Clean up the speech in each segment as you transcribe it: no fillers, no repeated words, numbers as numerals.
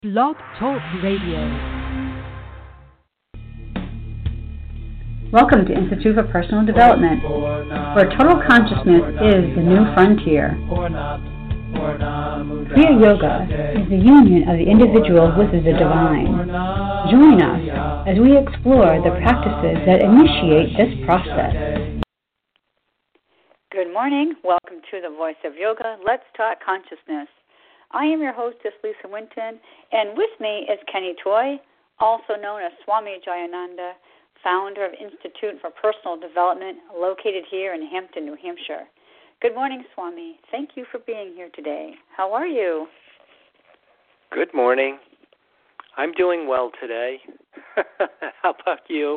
Blog Talk Radio. Welcome to Institute for Personal Development, where total consciousness is the new frontier. Kriya Yoga is the union of the individual with the divine. Join us as we explore the practices that initiate this process. Good morning. Welcome to the Voice of Yoga. Let's Talk Consciousness. I am your hostess, Lisa Winton, and with me is Kenny Toy, also known as Swami Jayananda, founder of Institute for Personal Development, located here in Hampton, New Hampshire. Good morning, Swami. Thank you for being here today. How are you? Good morning. I'm doing well today. How about you?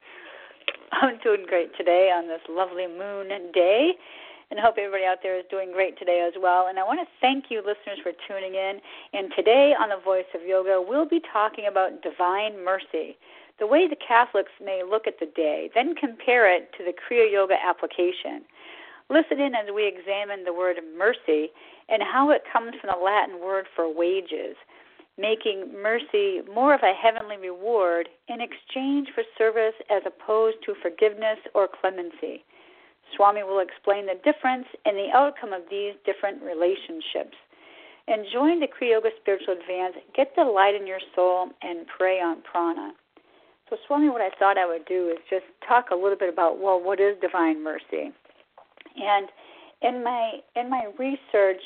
I'm doing great today on this lovely moon day, and I hope everybody out there is doing great today as well. And I want to thank you, listeners, for tuning in. And today on The Voice of Yoga, we'll be talking about divine mercy, the way the Catholics may look at the day, then compare it to the Kriya Yoga application. Listen in as we examine the word mercy and how it comes from the Latin word for wages, making mercy more of a heavenly reward in exchange for service as opposed to forgiveness or clemency. Swami will explain the difference and the outcome of these different relationships. And join the Kriya Yoga Spiritual Advance, get the light in your soul, and pray on prana. So, Swami, what I thought I would do is just talk a little bit about, well, what is divine mercy? And in my research,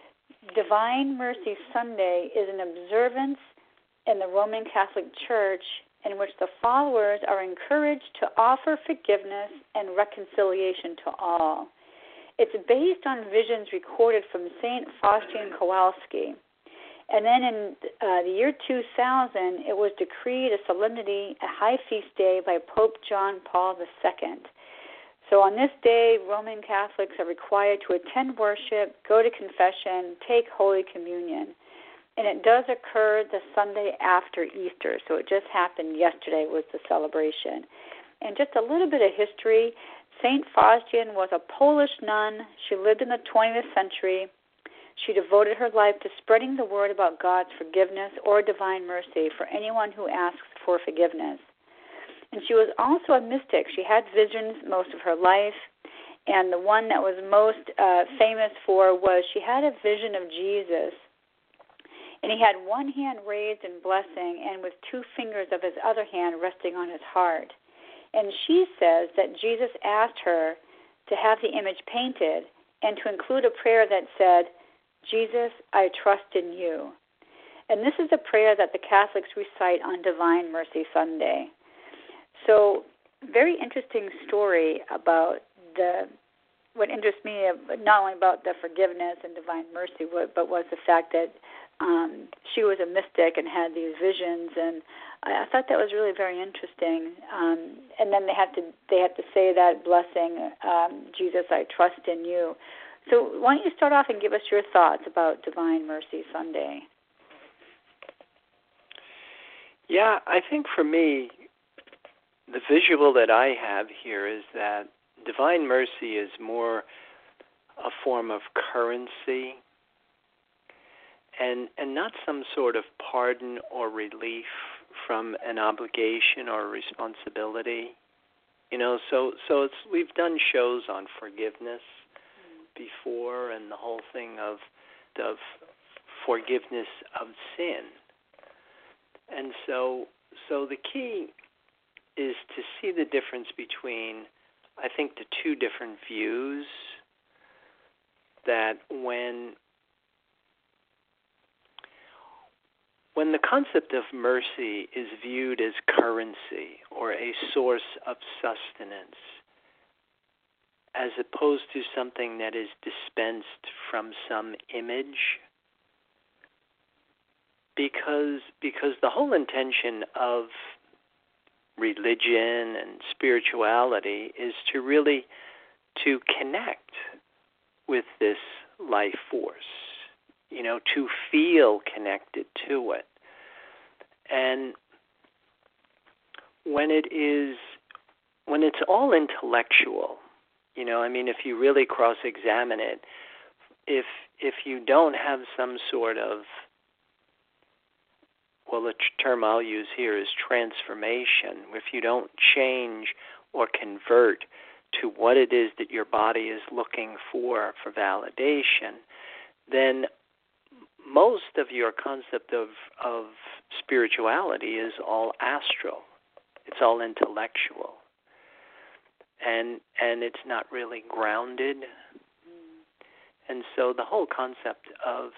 Divine Mercy Sunday is an observance in the Roman Catholic Church in which the followers are encouraged to offer forgiveness and reconciliation to all. It's based on visions recorded from St. Faustin Kowalski. And then in the year 2000, it was decreed a solemnity, a high feast day by Pope John Paul II. So on this day, Roman Catholics are required to attend worship, go to confession, take Holy Communion. And it does occur the Sunday after Easter, so it just happened yesterday was the celebration. And just a little bit of history, St. Faustin was a Polish nun. She lived in the 20th century. She devoted her life to spreading the word about God's forgiveness or divine mercy for anyone who asks for forgiveness. And she was also a mystic. She had visions most of her life, and the one that was most famous for was she had a vision of Jesus, and he had one hand raised in blessing and with two fingers of his other hand resting on his heart. And she says that Jesus asked her to have the image painted and to include a prayer that said, "Jesus, I trust in you." And this is a prayer that the Catholics recite on Divine Mercy Sunday. So, very interesting story about what interests me, not only about the forgiveness and divine mercy, but was the fact that she was a mystic and had these visions, and I thought that was really very interesting. And then they have to say that blessing, Jesus, I trust in you. So why don't you start off and give us your thoughts about Divine Mercy Sunday? Yeah, I think for me, the visual that I have here is that divine mercy is more a form of currency and not some sort of pardon or relief from an obligation or responsibility. You know, so we've done shows on forgiveness before, and the whole thing of forgiveness of sin. And so the key is to see the difference between, I think, the two different views, that when the concept of mercy is viewed as currency or a source of sustenance, as opposed to something that is dispensed from some image, because the whole intention of religion and spirituality is to really to connect with this life force, you know, to feel connected to it. And when it's all intellectual, you know, I mean, if you really cross-examine it, if you don't have some sort of well, the term I'll use here is transformation. If you don't change or convert to what it is that your body is looking for validation, then most of your concept of spirituality is all astral. It's all intellectual. And it's not really grounded. And so the whole concept of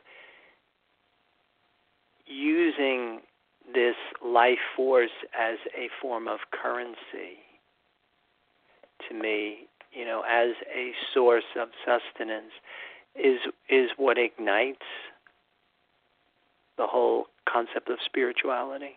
using this life force as a form of currency, to me, as a source of sustenance, is what ignites the whole concept of spirituality.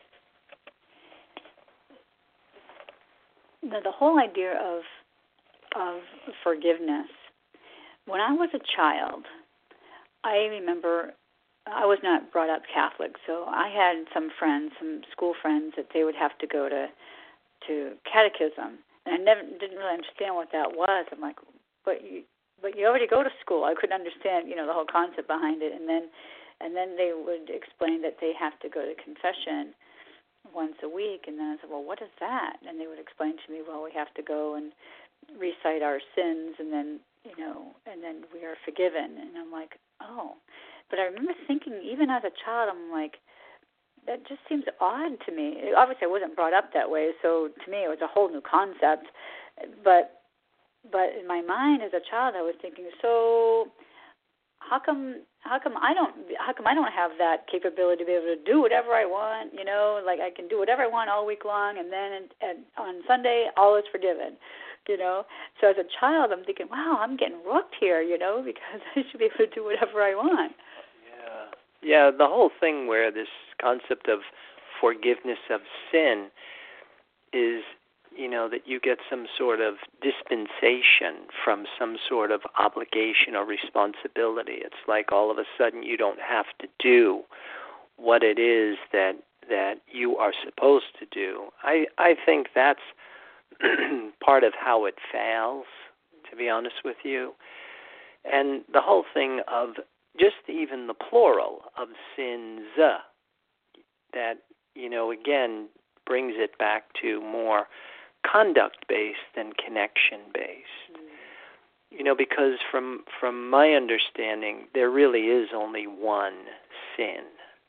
The whole idea of forgiveness. When I was a child, I remember I was not brought up Catholic, so I had some friends, some school friends, that they would have to go to catechism, and I didn't really understand what that was. I'm like, but you already go to school. I couldn't understand, the whole concept behind it, and then they would explain that they have to go to confession once a week, and then I said, well, what is that? And they would explain to me, well, we have to go and recite our sins, and then we are forgiven. And I'm like, oh. But I remember thinking, even as a child, I'm like, that just seems odd to me. Obviously, I wasn't brought up that way, so to me it was a whole new concept. But in my mind as a child, I was thinking, so how come I don't have that capability to be able to do whatever I want? Like I can do whatever I want all week long, and then on Sunday all is forgiven. So as a child, I'm thinking, wow, I'm getting rooked here, because I should be able to do whatever I want. Yeah, the whole thing where this concept of forgiveness of sin is, that you get some sort of dispensation from some sort of obligation or responsibility. It's like all of a sudden you don't have to do what it is that you are supposed to do. I think that's part of how it fails, to be honest with you. And the whole thing of just even the plural of sins, that, again, brings it back to more conduct-based than connection-based. Because from my understanding, there really is only one sin,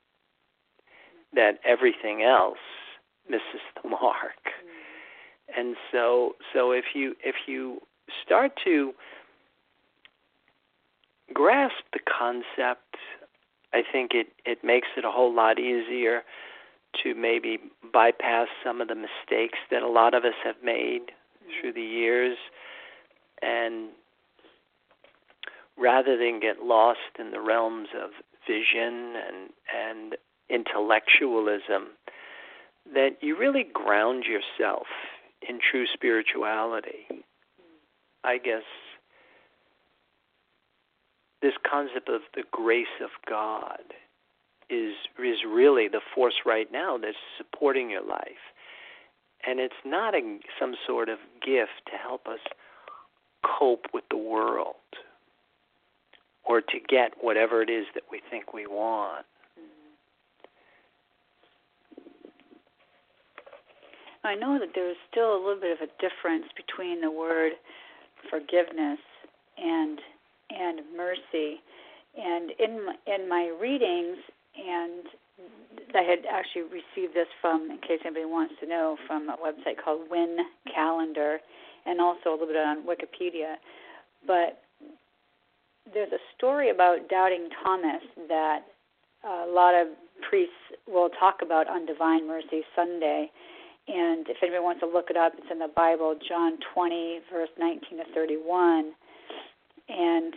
that everything else misses the mark. And so if you start to grasp the concept, I think it makes it a whole lot easier to maybe bypass some of the mistakes that a lot of us have made through the years, and rather than get lost in the realms of vision and intellectualism, that you really ground yourself in true spirituality. I guess this concept of the grace of God is really the force right now that's supporting your life. And it's not some sort of gift to help us cope with the world or to get whatever it is that we think we want. I know that there's still a little bit of a difference between the word forgiveness and mercy. And in my readings, and I had actually received this from, in case anybody wants to know, from a website called Win Calendar, and also a little bit on Wikipedia. But there's a story about doubting Thomas that a lot of priests will talk about on Divine Mercy Sunday. And if anybody wants to look it up, it's in the Bible, John 20, verse 19 to 31. And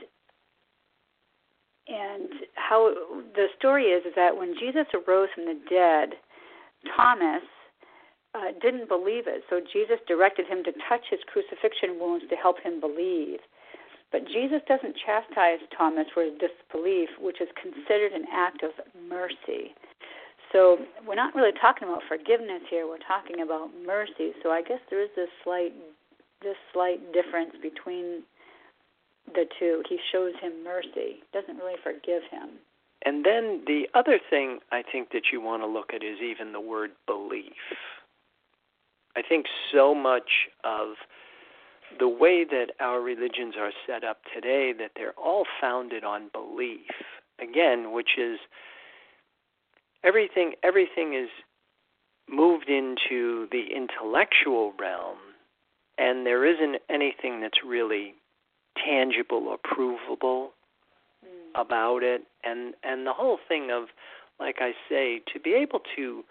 how the story is that when Jesus arose from the dead, Thomas didn't believe it. So Jesus directed him to touch his crucifixion wounds to help him believe. But Jesus doesn't chastise Thomas for his disbelief, which is considered an act of mercy. So we're not really talking about forgiveness here. We're talking about mercy. So I guess there is this slight difference between the two. He shows him mercy, doesn't really forgive him. And then the other thing I think that you want to look at is even the word belief. I think so much of the way that our religions are set up today, that they're all founded on belief. Again, which is everything is moved into the intellectual realm, and there isn't anything that's really tangible or provable about it. And the whole thing of, like I say, to be able to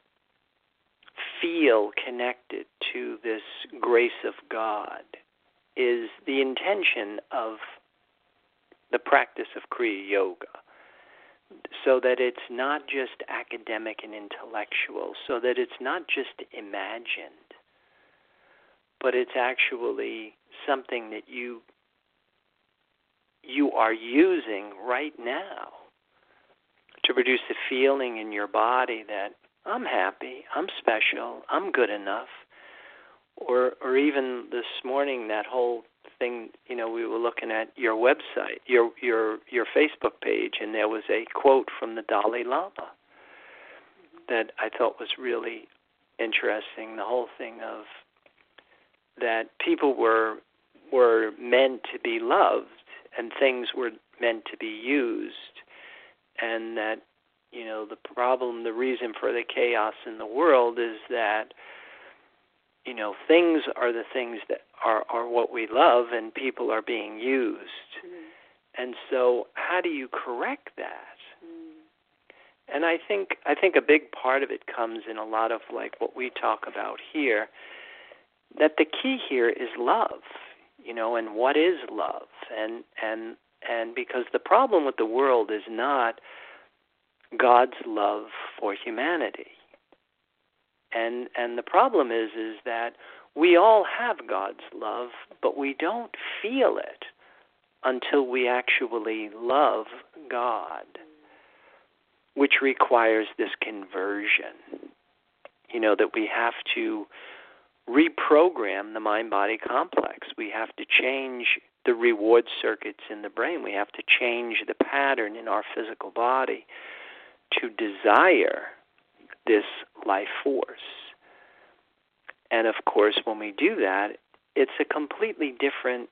feel connected to this grace of God is the intention of the practice of Kriya Yoga, so that it's not just academic and intellectual, so that it's not just imagined, but it's actually something that you are using right now to produce a feeling in your body that I'm happy, I'm special, I'm good enough. Or even this morning, that whole thing, we were looking at your website, your Facebook page, and there was a quote from the Dalai Lama that I thought was really interesting. The whole thing of that people were meant to be loved and things were meant to be used, and that, the reason for the chaos in the world is that, things are the things that are what we love, and people are being used. And so how do you correct that? And I think a big part of it comes in a lot of like what we talk about here, that the key here is love, and what is love? And because the problem with the world is not God's love for humanity. And the problem is that we all have God's love, but we don't feel it until we actually love God, which requires this conversion, that we have to reprogram the mind-body complex. We have to change the reward circuits in the brain. We have to change the pattern in our physical body to desire this life force. And of course, when we do that, it's a completely different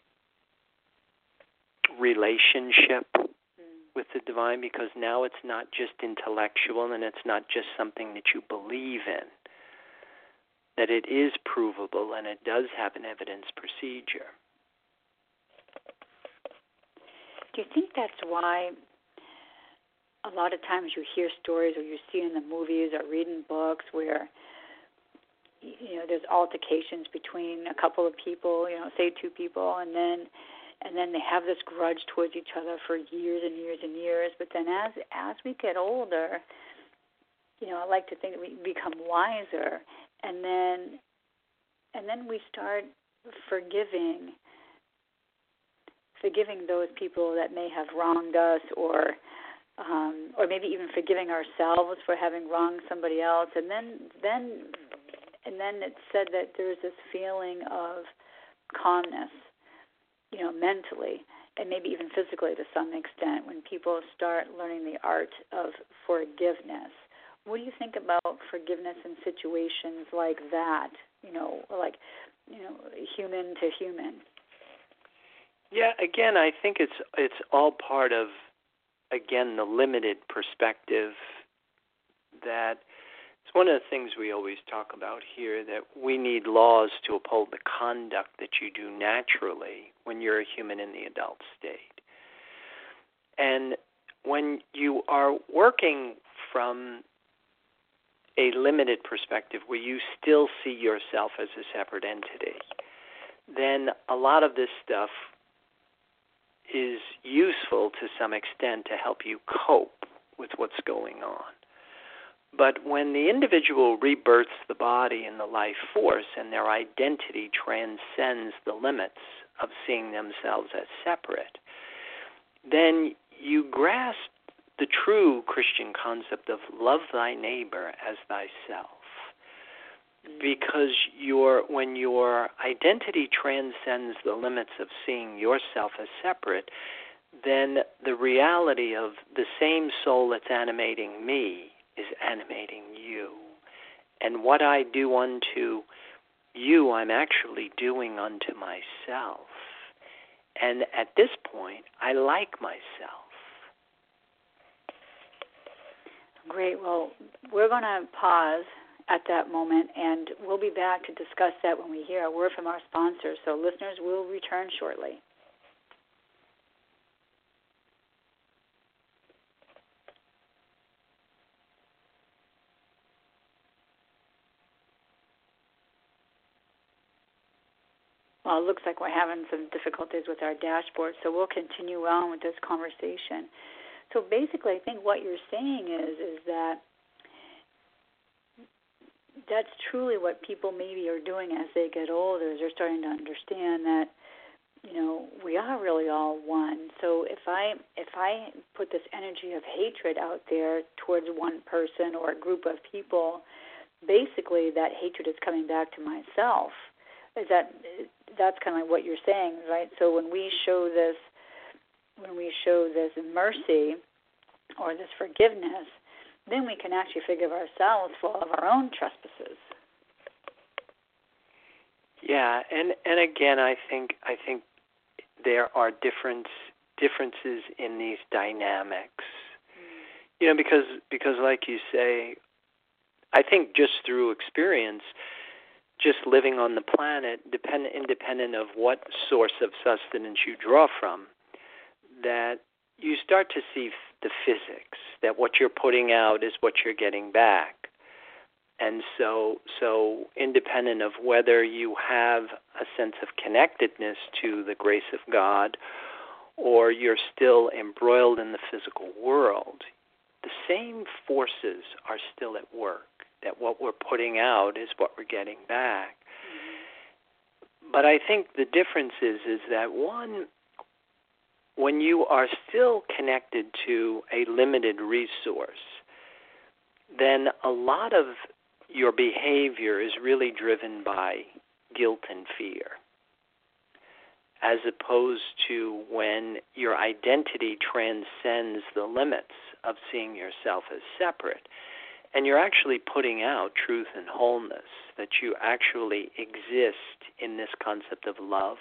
relationship with the divine, because now it's not just intellectual and it's not just something that you believe in, that it is provable and it does have an evidence procedure. Do you think that's why a lot of times you hear stories or you see in the movies or read in books where there's altercations between a couple of people, say two people, and then they have this grudge towards each other for years and years and years. But then as we get older, I like to think that we become wiser, and then we start forgiving those people that may have wronged us, or maybe even forgiving ourselves for having wronged somebody else, and then it's said that there's this feeling of calmness, mentally and maybe even physically to some extent when people start learning the art of forgiveness. What do you think about forgiveness in situations like that? Human to human. Yeah, again, I think it's all part of, again, the limited perspective. That it's one of the things we always talk about here, that we need laws to uphold the conduct that you do naturally when you're a human in the adult state. And when you are working from a limited perspective where you still see yourself as a separate entity, then a lot of this stuff is useful to some extent to help you cope with what's going on. But when the individual rebirths the body and the life force, and their identity transcends the limits of seeing themselves as separate, then you grasp the true Christian concept of love thy neighbor as thyself. Because when your identity transcends the limits of seeing yourself as separate, then the reality of the same soul that's animating me is animating you. And what I do unto you, I'm actually doing unto myself. And at this point, I like myself. Great. Well, we're going to pause at that moment, and we'll be back to discuss that when we hear a word from our sponsors. So listeners will return shortly. Well, it looks like we're having some difficulties with our dashboard, so we'll continue on with this conversation. So basically, I think what you're saying is that that's truly what people maybe are doing as they get older, is they're starting to understand that, we are really all one. So if I put this energy of hatred out there towards one person or a group of people, basically that hatred is coming back to myself. That's kind of like what you're saying, right? So when we show this mercy or this forgiveness, then we can actually forgive ourselves for all of our own trespasses. Yeah, and again, I think there are differences in these dynamics. Because like you say, I think just through experience, just living on the planet, independent of what source of sustenance you draw from, that you start to see the physics, that what you're putting out is what you're getting back. And so independent of whether you have a sense of connectedness to the grace of God or you're still embroiled in the physical world, the same forces are still at work, that what we're putting out is what we're getting back. Mm-hmm. But I think the difference is that, one, when you are still connected to a limited resource, then a lot of your behavior is really driven by guilt and fear, as opposed to when your identity transcends the limits of seeing yourself as separate, and you're actually putting out truth and wholeness, that you actually exist in this concept of love.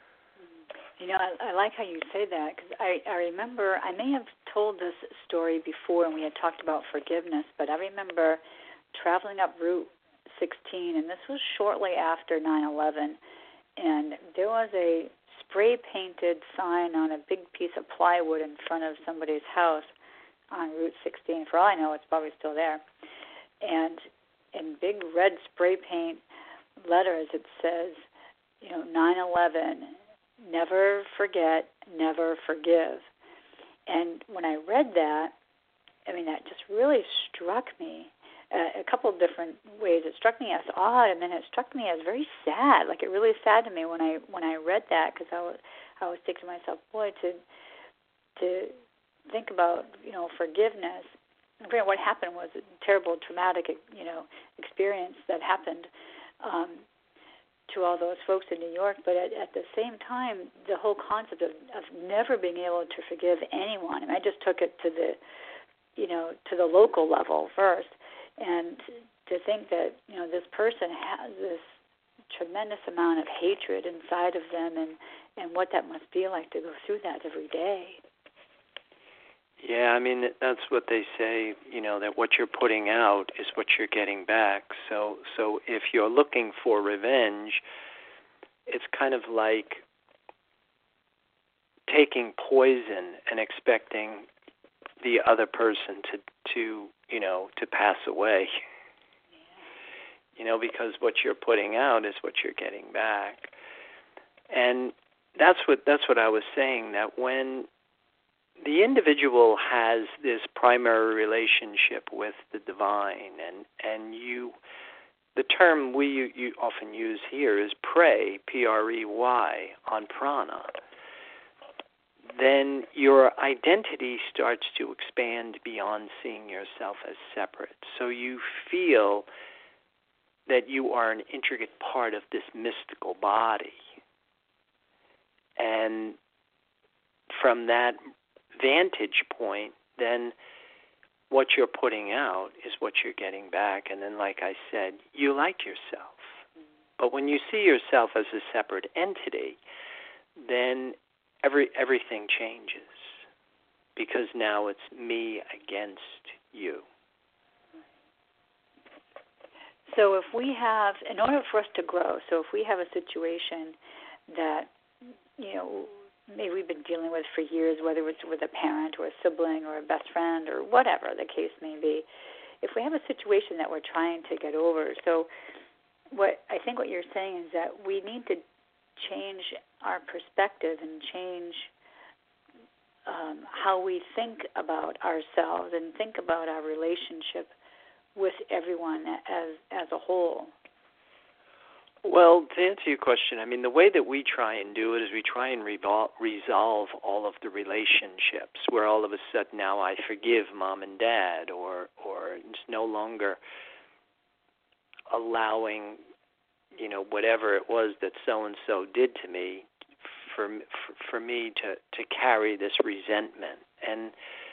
I like how you say that, because I remember, I may have told this story before when we had talked about forgiveness, but I remember traveling up Route 16, and this was shortly after 9/11, and there was a spray-painted sign on a big piece of plywood in front of somebody's house on Route 16. For all I know, it's probably still there. And in big red spray paint letters, it says, 9/11, never forget, never forgive. And when I read that, that just really struck me a couple of different ways. It struck me as odd, and then it struck me as very sad. Like, it really sad to me when I read that, because I was thinking to myself, boy, to think about forgiveness. What happened was a terrible, traumatic experience that happened to all those folks in New York. But at the same time, the whole concept of never being able to forgive anyone. I just took it to the local level first. And to think that, this person has this tremendous amount of hatred inside of them, and what that must be like to go through that every day. Yeah, that's what they say, that what you're putting out is what you're getting back. So if you're looking for revenge, it's kind of like taking poison and expecting the other person to pass away. Yeah. Because what you're putting out is what you're getting back. And that's what I was saying, that when the individual has this primary relationship with the divine, and the term you often use here is prey, P-R-E-Y, on prana, then your identity starts to expand beyond seeing yourself as separate. So you feel that you are an intricate part of this mystical body. And from that vantage point, then what you're putting out is what you're getting back. And then, like I said, you like yourself. But when you see yourself as a separate entity, then everything changes, because now it's me against you. So if we have, in order for us to grow, so if we have a situation that, maybe we've been dealing with for years, whether it's with a parent or a sibling or a best friend or whatever the case may be, if we have a situation that we're trying to get over, so I think what you're saying is that we need to change our perspective and change how we think about ourselves and think about our relationship with everyone as a whole. Well, to answer your question, I mean, the way that we try and do it is we try and resolve all of the relationships, where all of a sudden now I forgive mom and dad, or it's no longer allowing, whatever it was that so-and-so did to me, for me to carry this resentment. And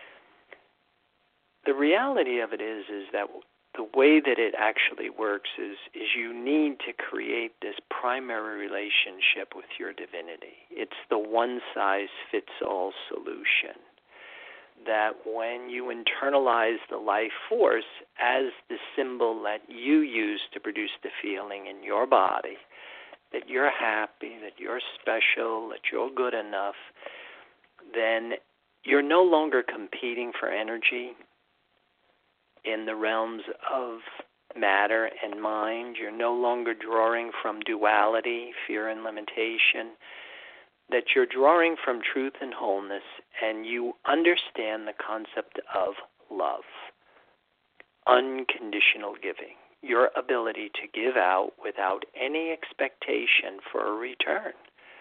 the reality of it is that the way that it actually works is you need to create this primary relationship with your divinity. It's the one-size-fits-all solution, that when you internalize the life force as the symbol that you use to produce the feeling in your body, that you're happy, that you're special, that you're good enough, then you're no longer competing for energy in the realms of matter and mind. You're no longer drawing from duality, fear and limitation, that you're drawing from truth and wholeness, and you understand the concept of love, unconditional giving, your ability to give out without any expectation for a return.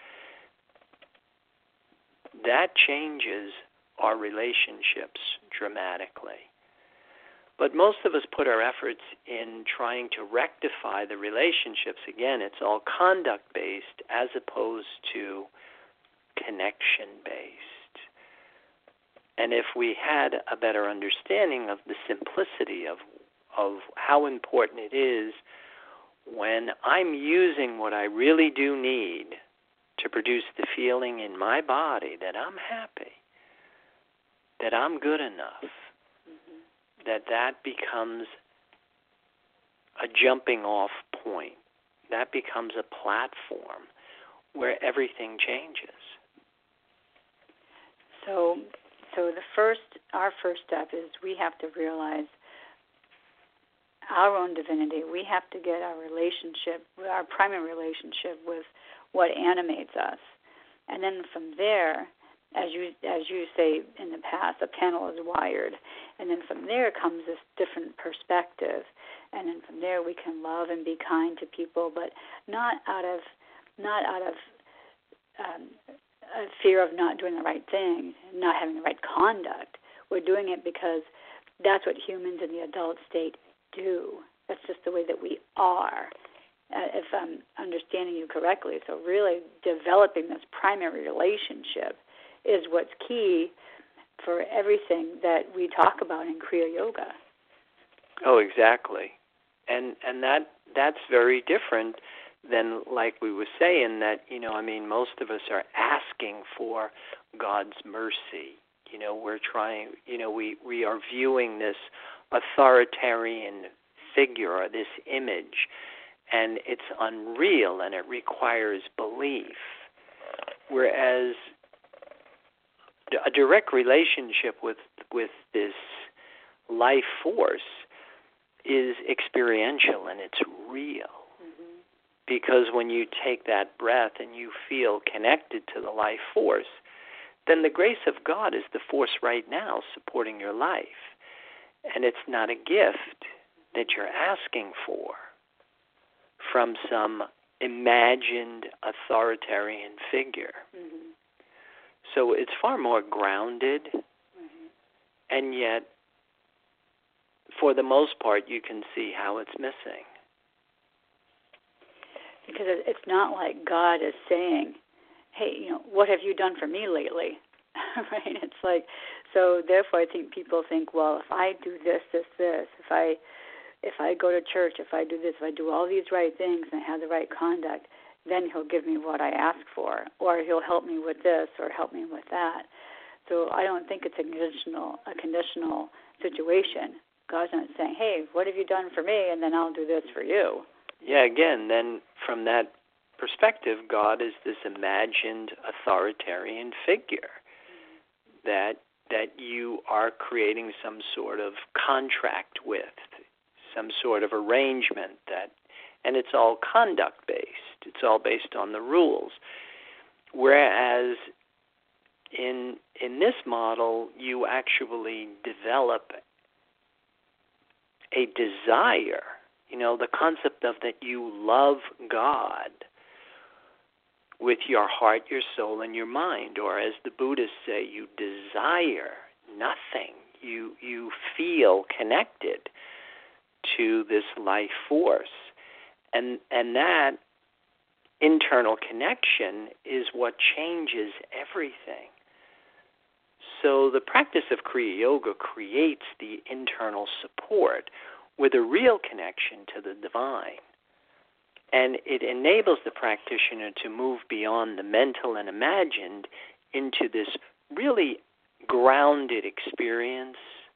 That changes our relationships dramatically. But most of us put our efforts in trying to rectify the relationships. Again, it's all conduct-based as opposed to connection-based. And if we had a better understanding of the simplicity of how important it is when I'm using what I really do need to produce the feeling in my body that I'm happy, that I'm good enough, that becomes a jumping off point. That becomes a platform where everything changes. So our first step is we have to realize our own divinity. We have to get our relationship, our primary relationship with what animates us. And then from there, as you say in the past, a panel is wired, and then from there comes this different perspective, and then from there we can love and be kind to people, but not out of a fear of not doing the right thing, not having the right conduct. We're doing it because that's what humans in the adult state do. That's just the way that we are. If I'm understanding you correctly, so really developing this primary relationship is what's key for everything that we talk about in Kriya Yoga. Oh, exactly. And that's very different than, like we were saying, that, most of us are asking for God's mercy. We're trying, we are viewing this authoritarian figure or this image, and it's unreal and it requires belief. Whereas a direct relationship with this life force is experiential and it's real. Mm-hmm. Because when you take that breath and you feel connected to the life force, then the grace of God is the force right now supporting your life. And it's not a gift that you're asking for from some imagined authoritarian figure. Mm-hmm. So it's far more grounded, and yet, for the most part, you can see how it's missing. Because it's not like God is saying, hey, what have you done for me lately? right? It's like, so therefore I think people think, well, if I do this, if I go to church, if I do this, if I do all these right things and I have the right conduct, then he'll give me what I ask for, or he'll help me with this or help me with that. So I don't think it's a conditional situation. God's not saying, hey, what have you done for me, and then I'll do this for you. Yeah, again, then from that perspective, God is this imagined authoritarian figure that you are creating some sort of contract with, some sort of arrangement and it's all conduct-based. It's all based on the rules. Whereas in this model, you actually develop a desire, the concept of that you love God with your heart, your soul, and your mind, or as the Buddhists say, you desire nothing. You feel connected to this life force. And that internal connection is what changes everything. So the practice of Kriya Yoga creates the internal support with a real connection to the divine. And it enables the practitioner to move beyond the mental and imagined into this really grounded experience,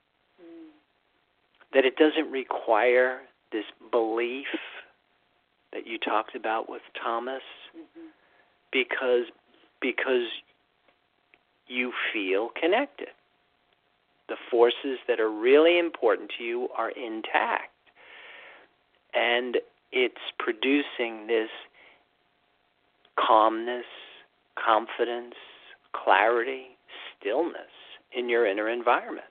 that it doesn't require this belief that you talked about with Thomas, because you feel connected. The forces that are really important to you are intact. And it's producing this calmness, confidence, clarity, stillness in your inner environment.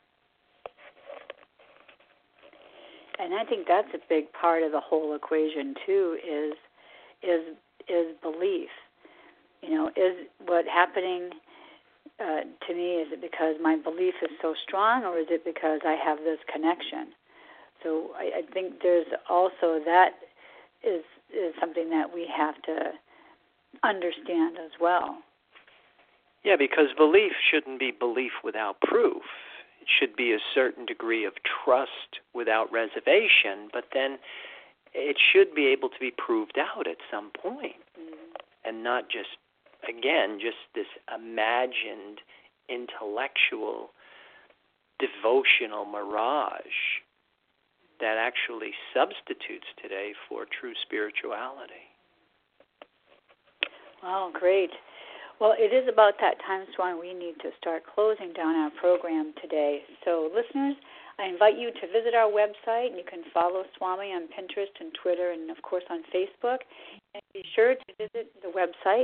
And I think that's a big part of the whole equation too. Is belief. Is what happening to me? Is it because my belief is so strong, or is it because I have this connection? So I think there's also that is something that we have to understand as well. Yeah, because belief shouldn't be belief without proof. It should be a certain degree of trust without reservation, but then it should be able to be proved out at some point, and not just this imagined intellectual devotional mirage that actually substitutes today for true spirituality. Wow, great. Well, it is about that time, Swami, we need to start closing down our program today. So, listeners, I invite you to visit our website. You can follow Swami on Pinterest and Twitter and, of course, on Facebook. And be sure to visit the website,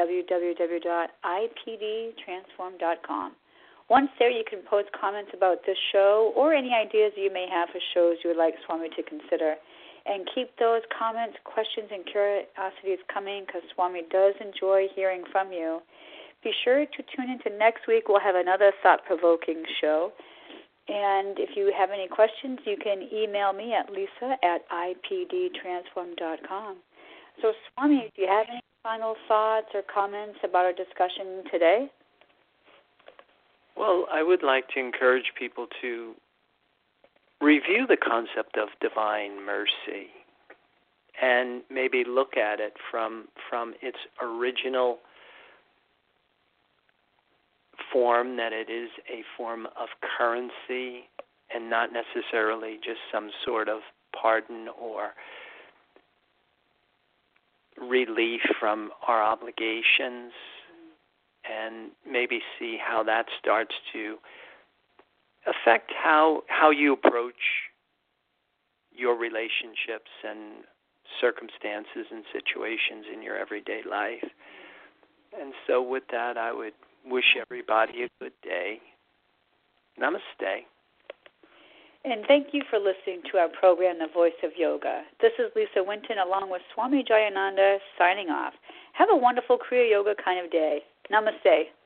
www.ipdtransform.com. Once there, you can post comments about this show or any ideas you may have for shows you would like Swami to consider. And keep those comments, questions, and curiosities coming, because Swami does enjoy hearing from you. Be sure to tune into next week. We'll have another thought-provoking show. And if you have any questions, you can email me at lisa@ipdtransform.com. So, Swami, do you have any final thoughts or comments about our discussion today? Well, I would like to encourage people to review the concept of divine mercy and maybe look at it from its original form, that it is a form of currency and not necessarily just some sort of pardon or relief from our obligations, and maybe see how that starts to affect how you approach your relationships and circumstances and situations in your everyday life. And so with that, I would wish everybody a good day. Namaste. And thank you for listening to our program, The Voice of Yoga. This is Lisa Winton along with Swami Jayananda signing off. Have a wonderful Kriya Yoga kind of day. Namaste.